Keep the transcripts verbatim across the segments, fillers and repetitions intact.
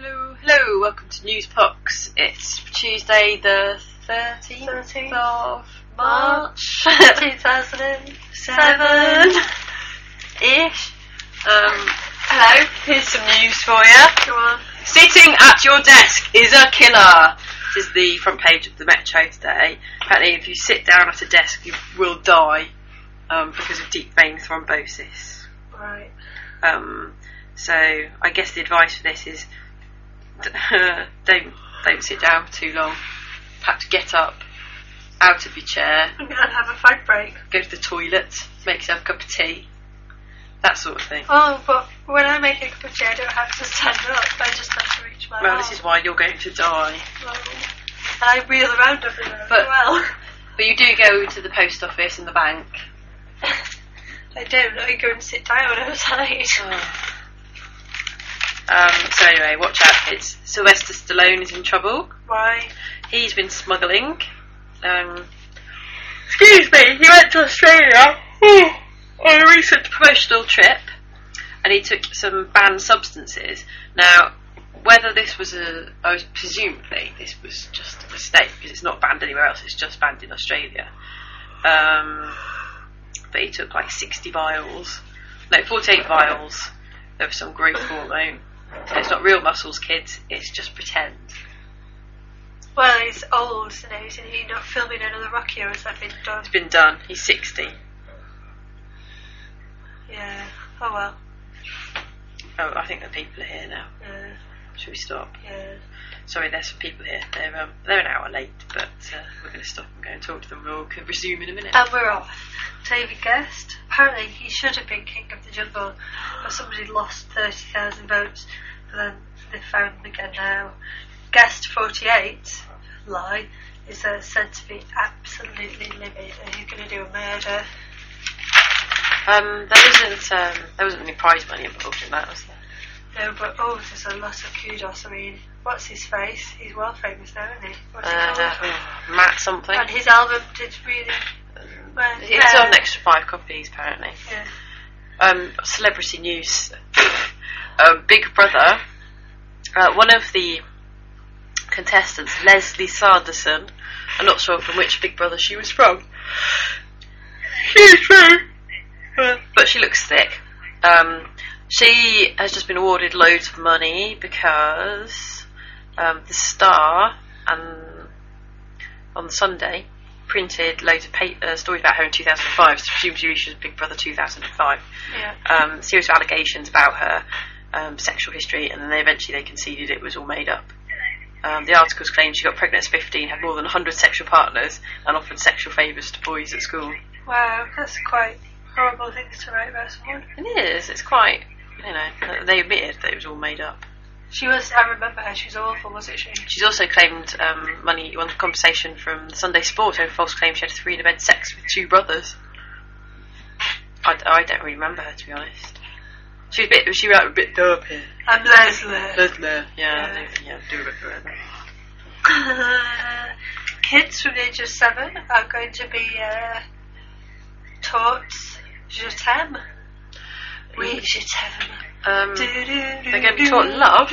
hello, hello, welcome to Newsbox. It's Tuesday the thirteenth, thirteenth of March two thousand seven ish. Um, hello, here's some news for you. Go on. Sitting at your desk is a killer. This is the front page of the Metro today. Apparently if you sit down at a desk you will die um, because of deep vein thrombosis. Right. Um, so I guess the advice for this is don't don't sit down for too long. Perhaps get up out of your chair And have a fag break. go to the toilet, make yourself a cup of tea, that sort of thing. Oh, but when I make a cup of tea I don't have to stand up, I just have to reach my Well, arm. this is why you're going to die. Well, and I wheel around everywhere But- as well. But you do go to the post office and the bank. I don't, I go and sit down outside. Oh. Um, so anyway, watch out. It's Sylvester Stallone is in trouble. Why? He's been smuggling. Um, excuse me, he went to Australia on a recent promotional trip and he took some banned substances. Now, whether this was a, I was presumably this was just a mistake because it's not banned anywhere else, it's just banned in Australia. Um, but he took like sixty vials, no, forty-eight vials of some growth hormone. So it's not real muscles, kids, it's just pretend. Well, he's old, so now isn't he not filming another Rocky, or has that been done? It's been done, he's sixty. Yeah. Oh well. Oh, I think the people are here now. Yeah. Should we stop? Yeah. Sorry, there's some people here. They're um, they're an hour late, but uh, we're going to stop and go and talk to them. We'll resume in a minute. And we're off. David Guest. Apparently he should have been King of the Jungle, but somebody lost thirty thousand votes, but then they found him again now. Guest forty-eight, lie, is uh, said to be absolutely livid and he's going to do a murder. Um, there isn't um, there wasn't any prize money involved in that, was there? No, but oh, there's a lot of kudos. I mean, what's his face? He's world famous now, isn't he? What's he Uh, called? oh, Matt something. And his album did really well. It's yeah. on next to five copies apparently. Yeah. Um, celebrity news. um, Big Brother. Uh, one of the contestants, Leslie Sanderson. I'm not sure from which Big Brother she was from. She's true. But she looks thick. Um, she has just been awarded loads of money because um, the Star and on Sunday printed loads of pa- uh, stories about her in two thousand five. So presumably she was Big Brother two thousand five. Yeah. Um, serious allegations about her um, sexual history, and then they eventually they conceded it was all made up. Um, the articles claimed she got pregnant at fifteen, had more than one hundred sexual partners, and offered sexual favours to boys at school. Wow, that's quite horrible things to write about someone. It is. It's quite, you know, they admitted that it was all made up. She was, I remember her, she was awful, wasn't she? She's also claimed um, money on compensation from the Sunday Sport over false claims she had three in a bed sex with two brothers. I, I don't really remember her, to be honest. She was a bit, she was a bit derp here. I'm Leslie. Leslie, yeah, Yeah. I think, yeah, do a bit for her. Kids from the age of seven are going to be uh, taught Je t'aime. Oui, je t'aime. Um, They're going to be taught love?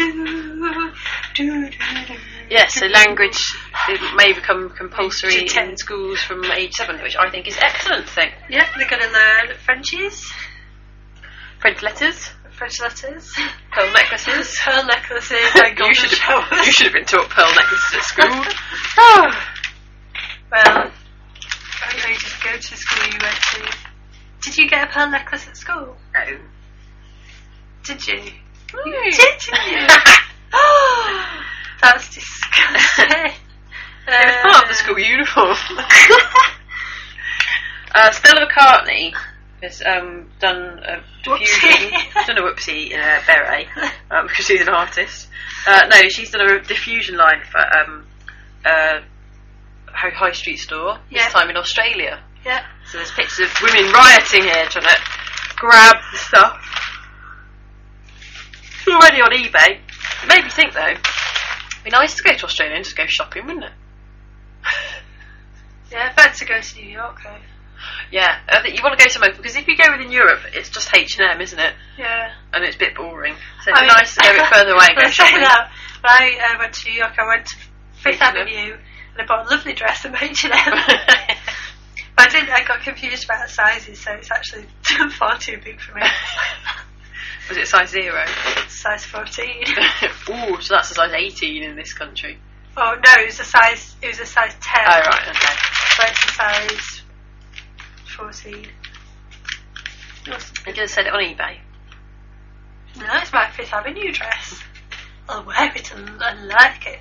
Yes, so language it may become compulsory in schools from age seven, which I think is an excellent thing. Yeah, they're going to learn Frenchies, French letters, French letters, pearl necklaces. pearl necklaces, and you golden should have showers. you should have been taught pearl necklaces at school. Well, I know you just go to the school you went to. Did you get a pearl necklace at school? No. Did you? Mm. Did you? Oh, that's disgusting. It was part of the school uniform. uh, Stella McCartney has um, done a diffusion, Whoopsie. done a whoopsie in a beret um, because she's an artist. Uh, no, she's done a diffusion line for um, uh, her high street store. Yeah. This time in Australia. Yeah. So there's pictures of women rioting here trying to grab the stuff. It's already on eBay. It made me think though, it'd be nice to go to Australia and just go shopping, wouldn't it? Yeah, better to go to New York though. Yeah, I think you want to go somewhere because if you go within Europe, it's just H and M, isn't it? Yeah. And it's a bit boring. So it'd I be mean, nice to go a bit further away and go I say shopping. that, When I uh, went to New York, I went to Fifth H and M. Avenue and I bought a lovely dress from H and M. But I didn't. I got confused about the sizes, so it's actually far too big for me. Was it size zero? Size fourteen. Ooh, so that's a size eighteen in this country. Oh no, it was a size. It was a size ten. Oh right, okay. So it's a size fourteen. You could have said it on eBay. No, it's my Fifth Avenue dress. I'll wear it and, and like it.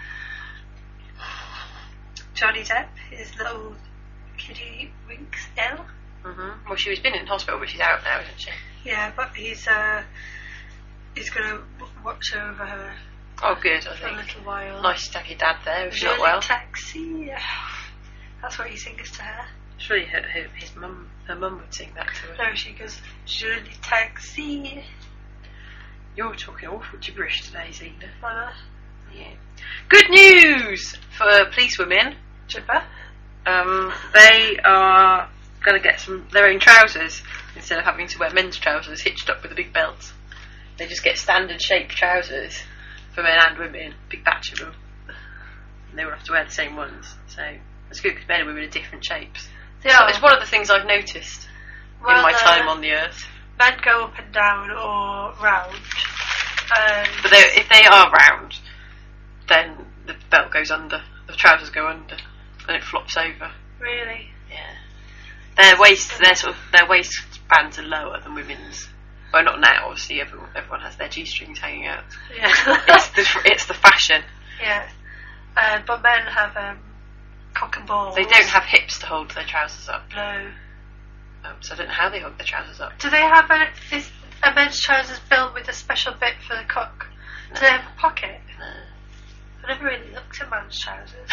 Johnny Depp, his little kiddie winks ill. Mm-hmm. Well, she was been in hospital, but she's out now, isn't she? Yeah, but he's uh he's gonna w- watch over her Oh, good, I for a think. little while. Nice to have your dad there if she's Je not well. taxi. That's what he sings to her. Surely her, her, his mum, her mum would sing that to her. No, she goes, Je taxi. You're talking awful gibberish today, Zena. Uh, Yeah. Good news for police women. Jibber. Um, they are going to get some their own trousers instead of having to wear men's trousers hitched up with a big belt. They just get standard shaped trousers for men and women, big batch of them. And they will have to wear the same ones. So it's good because men and women are different shapes. They So are. it's one of the things I've noticed Well, in my uh, time on the earth. Men go up and down or round. Um, But they, if they are round, then the belt goes under, the trousers go under, and it flops over. really? Yeah. Their waist, their sort of, their waistbands are lower than women's. Well, not now. Obviously, everyone, everyone has their g-strings hanging out. Yeah. It's the, it's the fashion. Yeah. Uh, but men have um, cock and balls. They don't have hips to hold their trousers up, No. um, so I don't know how they hold their trousers up. Do they have a, is a men's trousers built with a special bit for the cock? Do they have a pocket? No. I never really looked at men's trousers.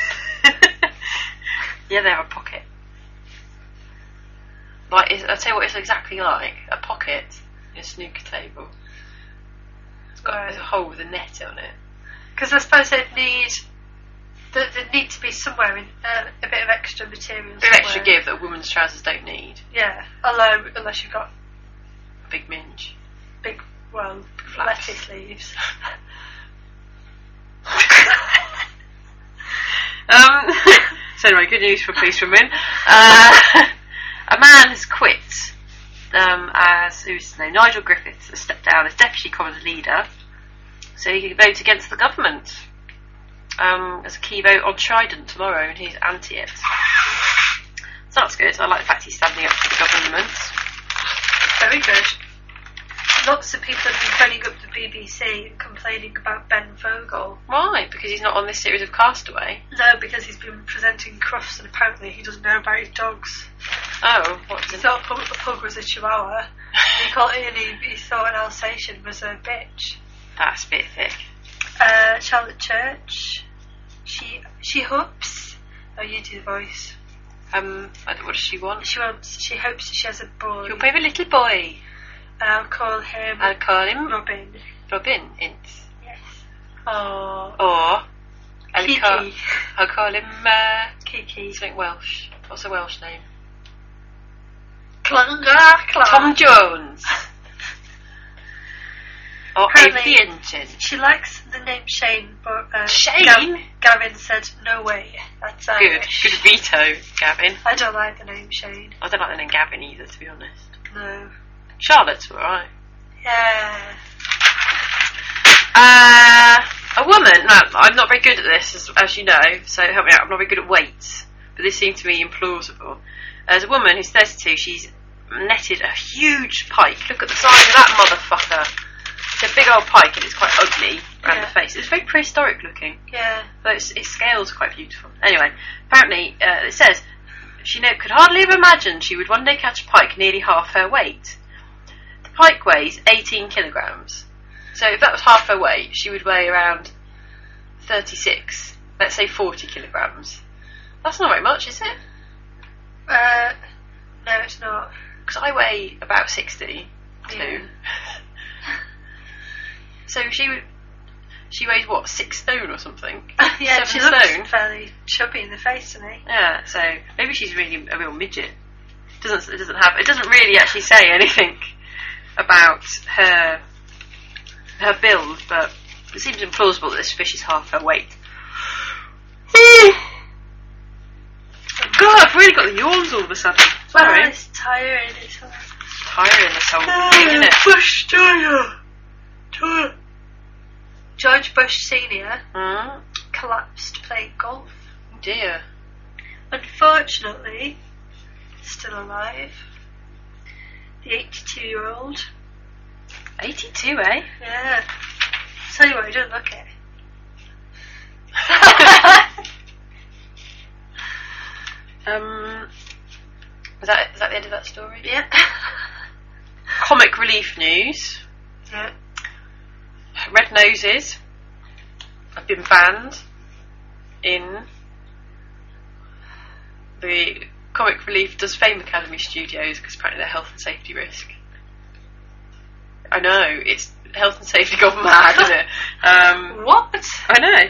Yeah, they have a pocket. Like, it's, I'll tell you what it's exactly like. A pocket in a snooker table. It's got Right. there's a hole with a net on it. Because I suppose they'd need, they need to be somewhere in uh, a bit of extra material. A bit of extra somewhere. give that a woman's trousers don't need. Yeah, although unless you've got A big minge. big, well, Flaps. lettuce sleeves. Um, so anyway, good news for police women. Uh, a man has quit um, as, who's his name? Nigel Griffiths has stepped down as Deputy Commons Leader so he can vote against the government. Um, there's a key vote on Trident tomorrow and he's anti it. So that's good. I like the fact he's standing up for the government. Very good. Lots of people have been phoning up the B B C and complaining about Ben Vogel. Why? Because he's not on this series of Castaway? No, because he's been presenting Crufts and apparently he doesn't know about his dogs. Oh, what's He it? thought Pug, a pug was a chihuahua. And he, called, and he, he thought an Alsatian was a bitch. That's a bit thick. Uh, Charlotte Church. She she hopes. Oh, you do the voice. Um, I don't- what does she want? She wants. She hopes she has a boy. Your baby little boy. And I'll call him I'll call him Robin. Robin Ince. Yes. Oh. Or I'll Kiki. call, I'll call him uh, Kiki. something Welsh. What's a Welsh name? Clunga Clung. Tom Jones. Or Apparently- Amy the Engine. She likes the name Shane, but uh, Shane? Gav- Gavin said no way. That's Good. Irish. Good veto, Gavin. I don't like the name Shane. I don't like the name Gavin either, to be honest. No. Charlotte's alright. Yeah. Uh, a woman, now, I'm not very good at this, as, as you know, so help me out, I'm not very good at weights, but this seemed to me implausible. As a woman who's thirty-two, she's netted a huge pike. Look at the size of that motherfucker. It's a big old pike and it's quite ugly around Yeah. the face. It's very prehistoric looking, Yeah. but its, its scale's quite beautiful. Anyway, apparently uh, it says, she no, could hardly have imagined she would one day catch a pike nearly half her weight. The pike weighs eighteen kilograms. So if that was half her weight, she would weigh around thirty-six, let's say forty kilograms. That's not very much, is it? Uh, no, it's not. Because I weigh about sixty-two. Yeah. So she would, she weighs what, six stone or something? Yeah, Seven she looks stone? fairly chubby in the face to me. Yeah, so maybe she's really a real midget. Doesn't it doesn't have it doesn't really actually say anything about her her build, but It seems implausible that this fish is half her weight. God, I've really got the yawns all of a sudden. Sorry. Oh, it's tiring. It's tiring, this whole thing, isn't it? Bush Junior George Bush Senior Mm? collapsed playing golf. Oh dear. Unfortunately, still alive. The eighty-two-year-old. eighty-two, eh? Yeah. Tell you what, he doesn't look it. um, is that is that the end of that story? Yeah. Comic relief news. Yeah. Red noses have been banned in the Comic Relief Does Fame Academy studios because apparently they're health and safety risk. I know, it's health and safety gone mad, isn't it? Um, What? I know.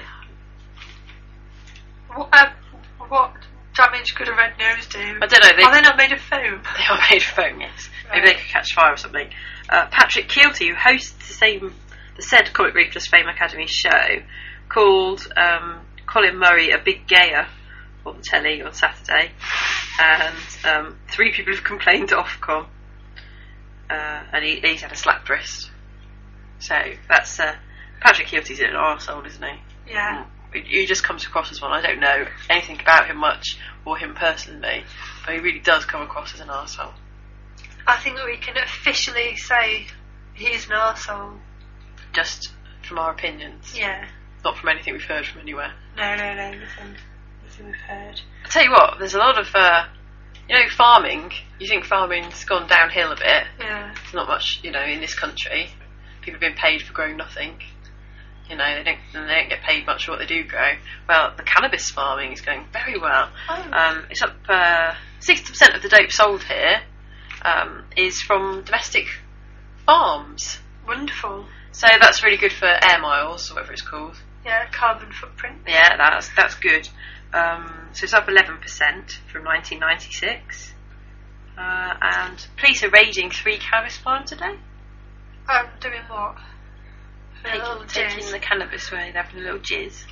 What, uh, what damage could a red nose do? I don't know. They, Are they not made of foam? They are made of foam, yes. Right. Maybe they could catch fire or something. Uh, Patrick Keelty, who hosts the same, the said Comic Relief Does Fame Academy show, called um, Colin Murray a big gayer on the telly on Saturday, and um, three people have complained to Ofcom, uh, and he, he's had a slapped wrist. So that's uh, Patrick Keelty's an arsehole, isn't he? Yeah. Mm. He just comes across as one. I don't know anything about him much or him personally, but he really does come across as an arsehole. I think that we can officially say he's an arsehole. Just from our opinions, Yeah. not from anything we've heard from anywhere. No, no, no, nothing. Nothing we've heard. I tell you what, there's a lot of, uh, you know, farming. You think farming's gone downhill a bit. Yeah. There's not much, you know, in this country. People have been paid for growing nothing. You know, they don't, they don't get paid much for what they do grow. Well, the cannabis farming is going very well. Oh. Um, it's up, uh, sixty percent of the dope sold here um, is from domestic farms. Wonderful. So that's really good for air miles, or whatever it's called. Yeah, carbon footprint. Yeah, that's that's good. Um, so it's up eleven percent from nineteen ninety-six. Uh, and police are raiding three cannabis plants a day. I'm doing what? A little Taking, taking jizz. the cannabis away, they're having a little jizz.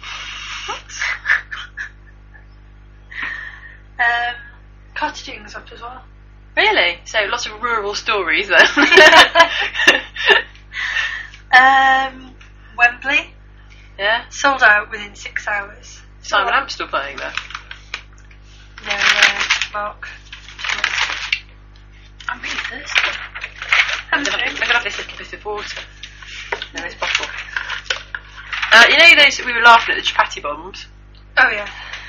um, cottaging's up as well. Really? So lots of rural stories then. um, Wembley Yeah? sold out within six hours. Simon Oh. Amp's still playing there. No, uh, Mark. I'm really thirsty. I'm I'm going drink. to have this little bit of water. No, this bottle. Uh, you know those, we were laughing at the chapati bombs? Oh yeah.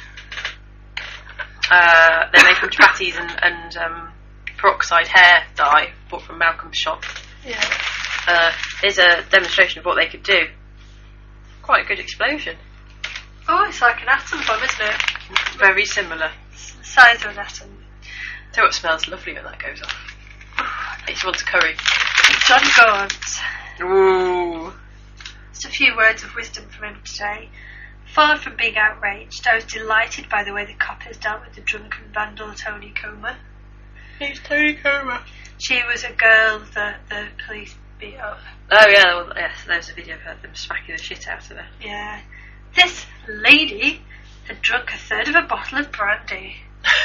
Uh, they're made from chapatis and, and um, peroxide hair dye bought from Malcolm's shop. Yeah. Uh, here's a demonstration of what they could do. Quite a good explosion. Oh, it's like an atom bomb, isn't it? Very similar. It's the size of an atom. Tell you what smells lovely when that goes off. Makes you want to curry. John Gaunt. Ooh. Just a few words of wisdom from him today. Far from being outraged, I was delighted by the way the coppers dealt with the drunken vandal Tony Comer. Who's Tony Comer? She was a girl that the police beat up. Oh yeah, well, yes, there's a video of her, them smacking the shit out of her. Yeah. This lady had drunk a third of a bottle of brandy.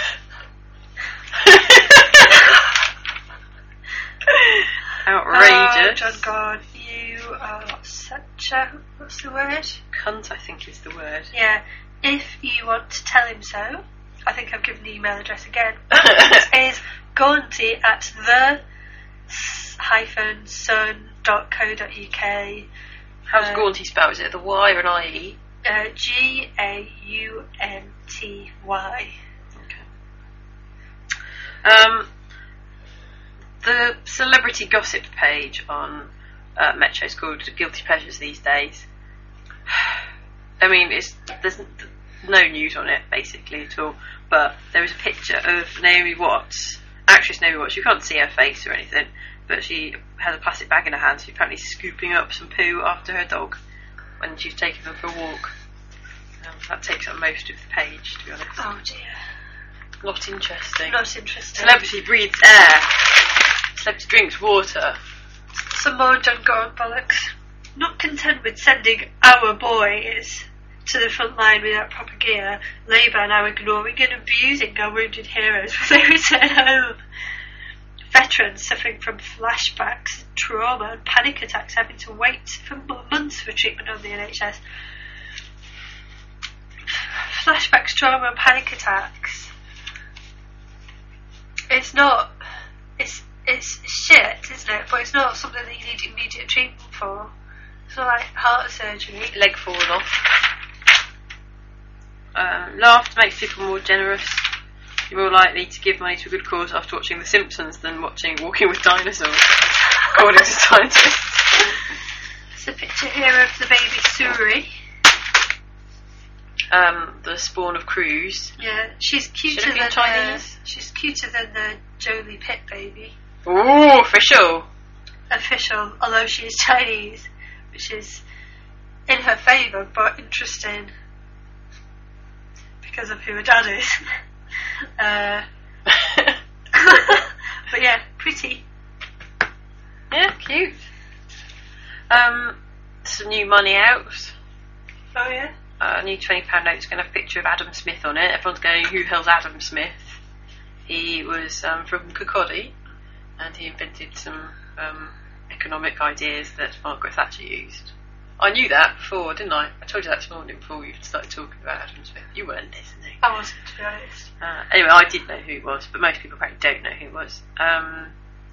Outrageous. Oh, John God, you are such a... what's the word? Cunt, I think is the word. Yeah. If you want to tell him so, I think I've given the email address again. It is gaunty at the hyphen sun dot co dot uk. How's Uh, Gaunty spelled? Is it the Y or an I E? Uh, G A U N T Y. Okay. Um, the celebrity gossip page on uh, Metro is called Guilty Pleasures these days. I mean, it's there's no news on it basically at all, but there is a picture of Naomi Watts, actress Naomi Watts. You can't see her face or anything, but she has a plastic bag in her hand. She's apparently scooping up some poo after her dog when she's taking them for a walk. Um, that takes up most of the page, to be honest. Oh dear. Not interesting. Not interesting. Celebrity breathes air. Celebrity drinks water. Some more John Gaunt bollocks. Not content with sending our boys to the front line without proper gear, Labour are now ignoring and abusing our wounded heroes when they return home. Veterans suffering from flashbacks, trauma and panic attacks having to wait for months for treatment on the N H S. Flashbacks, trauma and panic attacks. It's not... It's, it's shit, isn't it? But it's not something that you need immediate treatment for. It's not like heart surgery. Leg falling off. Um, laughter makes people more generous. You're more likely to give money to a good cause after watching The Simpsons than watching Walking with Dinosaurs, according to scientists. There's a picture here of the baby Suri. Um, the spawn of Cruz. Yeah, she's cuter Should it be than Chinese? The, she's cuter than the Jolie Pitt baby. Ooh, official. Official, although she is Chinese, which is in her favour, but interesting because of who her dad is. uh, but yeah, pretty. Yeah, cute. Um, some new money out. Oh yeah. A uh, new twenty pound note's going to have a picture of Adam Smith on it. Everyone's going, who the hell's Adam Smith? He was um, from Kirkcaldy, and he invented some um, economic ideas that Margaret Thatcher used. I knew that before, didn't I? I told you that this morning before we started talking about Adam Smith. You weren't listening. I wasn't, to be honest. Uh, anyway, I did know who he was, but most people probably don't know who he was. Um,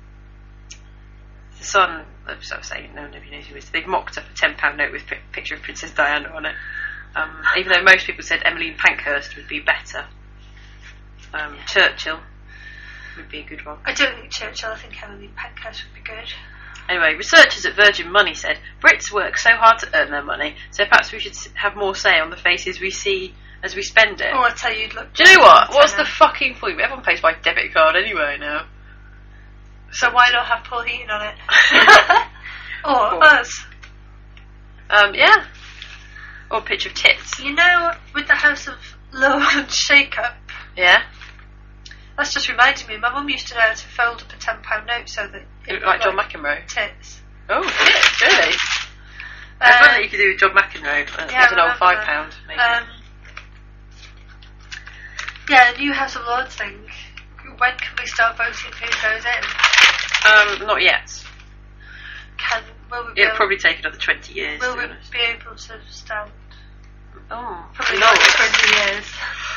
the Sun, as I was saying, no one knows who he is. They've mocked up a ten pound note with a picture of Princess Diana on it. Um, even though most people said Emmeline Pankhurst would be better. Um, Churchill would be a good one. I don't think Churchill, I think Emmeline Pankhurst would be good. Anyway, researchers at Virgin Money said Brits work so hard to earn their money, so perhaps we should have more say on the faces we see as we spend it. Oh, I tell you, you'd look. Do you know what? What's the fucking point? Everyone pays by debit card anyway now. So why not have Paul Heaton on it? Or Cool. us? Um, yeah. Or a picture of tits. You know, with the House of Lords shake-up, Yeah. that's just reminded me. My mum used to know how to fold up a ten pound note so that It looked like John McEnroe. tits. Oh, tits, really? I Uh, thought that you could do with John McEnroe. Uh, yeah, There's an I old remember five that. pound, maybe. Um, yeah, the new House of Lords thing. When can we start voting who goes in? um, not yet. Can will we be It'll able, probably take another twenty years, will to be we honest. be able to stand? Oh, Probably no. not twenty years.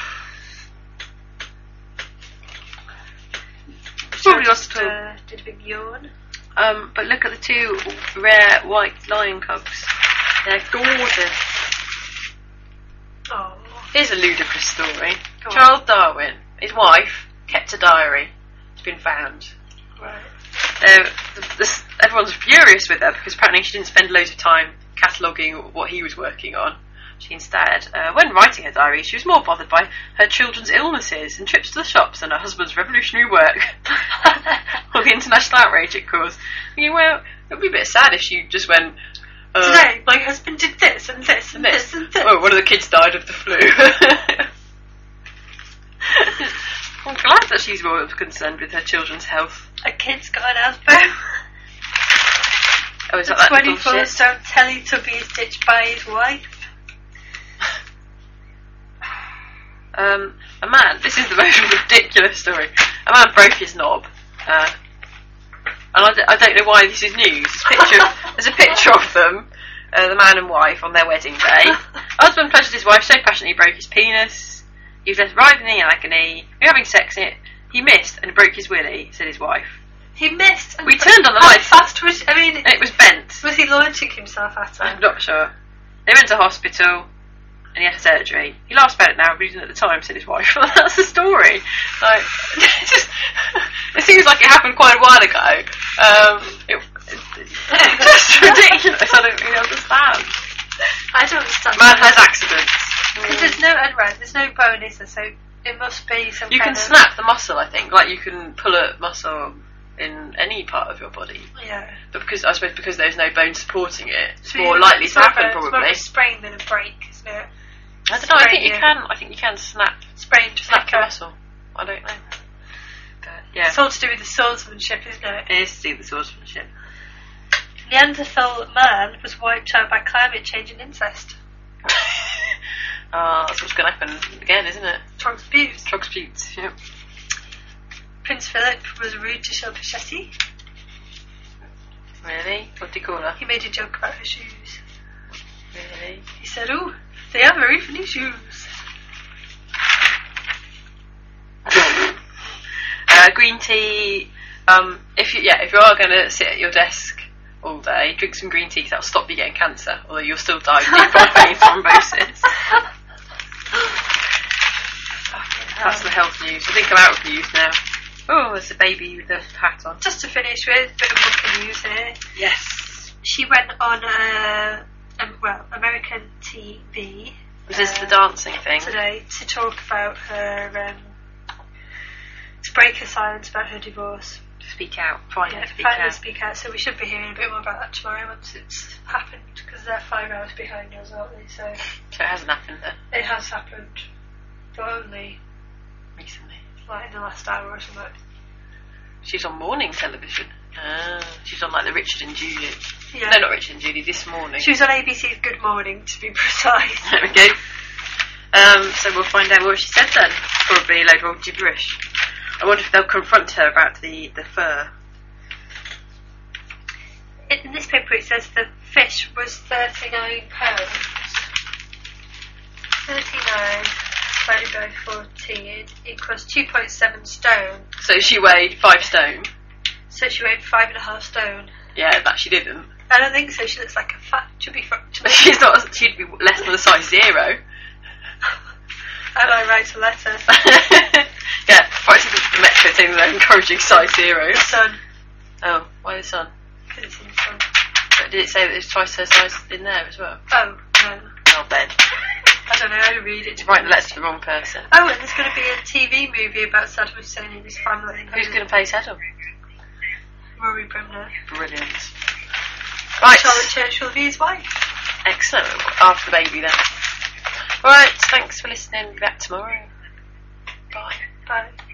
Probably So I lost just, uh, did a big yawn. Um, but look at the two rare white lion cubs. They're gorgeous. Oh. Here's a ludicrous story. Go on. Charles Darwin, his wife, kept a diary. It's been found. Right. Uh, this, everyone's furious with her because apparently she didn't spend loads of time cataloguing what he was working on. She instead, uh, when writing her diary, she was more bothered by her children's illnesses and trips to the shops than her husband's revolutionary work. Or the international outrage it caused. Thinking, well, it would be a bit sad if she just went, uh, Today, my husband did this and this and this and this. oh, one of the kids died of the flu. I'm glad that she's more concerned with her children's health. A kid's got an asthma. Oh, is The that that little twenty-four shit? stone Teletubby is ditched by his wife. Um, a man, this is the most ridiculous story. A man broke his knob. Uh, and I, d- I don't know why this is news. There's a picture of, there's a picture of them, uh, the man and wife, on their wedding day. Husband pleasured his wife so passionately he broke his penis. He was left writhing in agony. We were having sex in it. He missed and broke his willy, said his wife. He missed. And We turned on the how lights. fast was? I mean, And it was bent. was he launching himself at I'm her? not sure. They went to hospital and he had surgery. He laughs about it now, but he didn't at the time, said his wife. That's the story. Like, it's just, it seems like it happened quite a while ago. Um, it, it's just ridiculous. I don't really understand. I don't understand. Man has accidents. Because there's no and right, there's no bone, is there? So it must be some You kind can of snap the muscle, I think. Like you can pull a muscle in any part of your body. Yeah. But because I suppose because there's no bone supporting it, it's So more you- likely it's to more of happen a- It's more probably. of a sprain than a break, isn't it? I don't know. I think you Sprain, can. I think you can snap Sprain to snap the flicker. muscle. I don't know. But yeah, It's all to do with the swordsmanship, isn't it? it is to do with swordsmanship. Neanderthal man was wiped out by climate change and incest. Ah, that's what's going to happen again, isn't it? Trog's abuse. Trog's abuse, yep. Prince Philip was rude to Shilpa Shetty. Really? What did he call her? He made a joke about her shoes. Really? He said, "Oh, they are very funny shoes." uh, green tea. Um, if you yeah, if you are going to sit at your desk all day, drink some green tea because that'll stop you getting cancer. Although you'll still die of deep vein thrombosis. That's the health news. I think I'm out of news now. Oh, there's a baby with a hat on. Just to finish with, a bit of booking news here. Yes. She went on a, um, well, American T V. Was this uh, the dancing thing? Today, to talk about her, um, to break her silence about her divorce. Speak out. Finally Yeah, speak finally out. speak out. So we should be hearing a bit more about that tomorrow once it's happened, because they're five hours behind us, aren't they? So So it hasn't happened then? it has happened, but only Recently. like in the last hour or something. She's on morning television. Ah, she's on like the Richard and Judy. Yeah. No, not Richard and Judy, This Morning. She was on A B C's Good Morning, to be precise. There we go. Um, so we'll find out what she said then. Probably a load of old gibberish. I wonder if they'll confront her about the, the fur. In this paper it says the fish was thirty-nine pounds. thirty-nine divided by fourteen equals two point seven stone. So she weighed five stone. So she weighed five and a half stone. Yeah, that she didn't. I don't think so. She looks like a fat, chubby frog. She's not. She'd be less than the size zero. And I write a letter. Yeah, write to the Metro saying they're encouraging size zero. Sun. Oh, why the sun? Because it's in the sun. But did it say that it's twice her size in there as well? Oh, no. Oh, Ben. I don't know how to read it. Write the letter to the wrong person. Oh, and there's going to be a T V movie about Saddam Hussein and his family. Who's going to play Saddam? Rory Bremner. Brilliant. Right. Charlotte Churchill will be his wife. Excellent. After the baby then. Right, thanks for listening. Be back tomorrow. Bye. Bye.